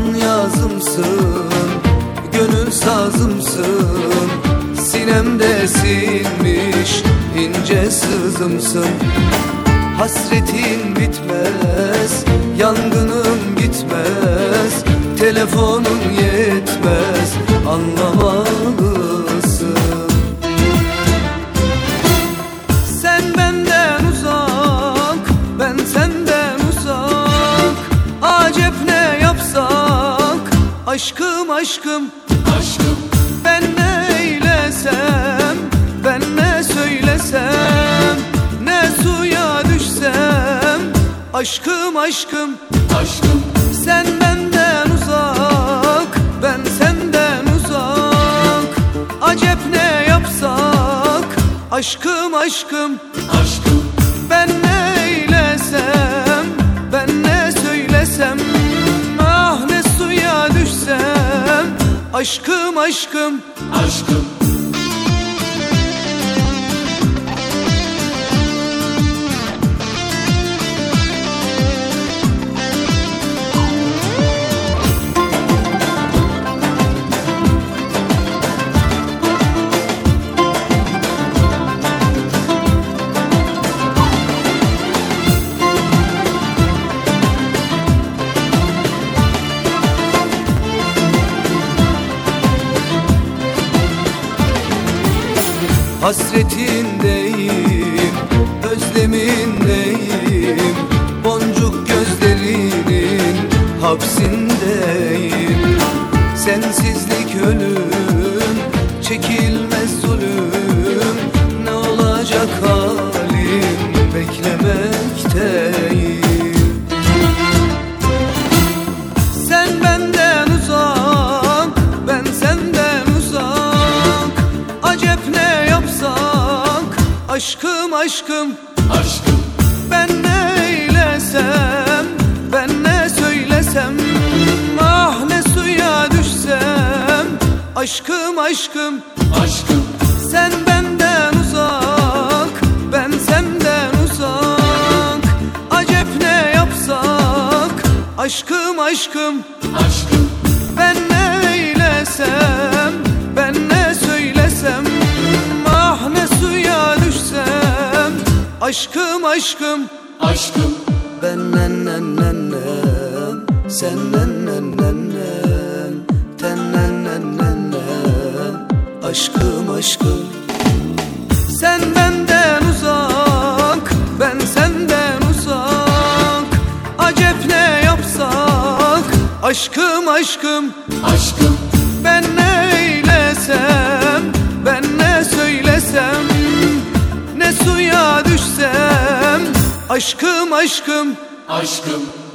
Aman yazımsın, gönül sazımsın, sinemde sinmiş ince sızımsın. Hasretin bitmez, yangının gitmez, telefonun yetmez, anlamalısın. Sen benden uzak, ben senden uzak, acep ne yapsak, aşkım aşkım aşkım. Ben ne eylesem, ben ne söylesem, ne suya düşsem, aşkım aşkım aşkım. Sen benden uzak, ben senden uzak, acep ne yapsak, aşkım aşkım aşkım. Ben ne eylesem, ben ne söylesem, ah ne suya düşsem, aşkım aşkım aşkım. Hasretindeyim, özlemindeyim, boncuk gözlerinin hapsindeyim. Sensizlik ölüm, çekilmez zulüm, ne olacak halim, beklemekteyim. Sen benden uzak, ben senden uzak, acep ne yapsak, aşkım aşkım aşkım. Ben ne eylesem, ben ne söylesem, ah ne suya düşsem, aşkım aşkım aşkım. Sen benden uzak, ben senden uzak, acep ne yapsak, aşkım aşkım aşkım. Ben ne eylesem, ben ne söylesem, ah ne suya düşsem, aşkım aşkım aşkım. Ben nennem, sen nennem, ten nennem, aşkım aşkım. Sen benden uzak, ben senden uzak, acep ne yapsak, aşkım aşkım aşkım. Ben ne eylesem, ben ne söylesem, ne suya düşsem, aşkım aşkım aşkım.